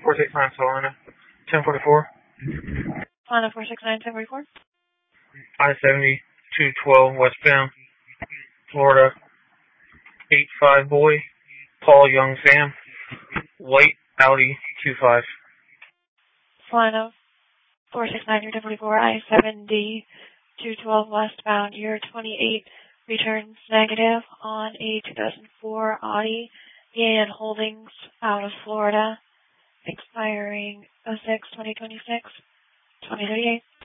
469 Solana, 1044. Solana 469 1044. I-70, 212 westbound, Florida, 85 boy, Paul Young Sam, white Audi Q5. Solana 469 1044, I-70, 212 westbound, year 28, returns negative on a 2004 Audi EAN Holdings out of Florida, expiring 06/2026, 2038.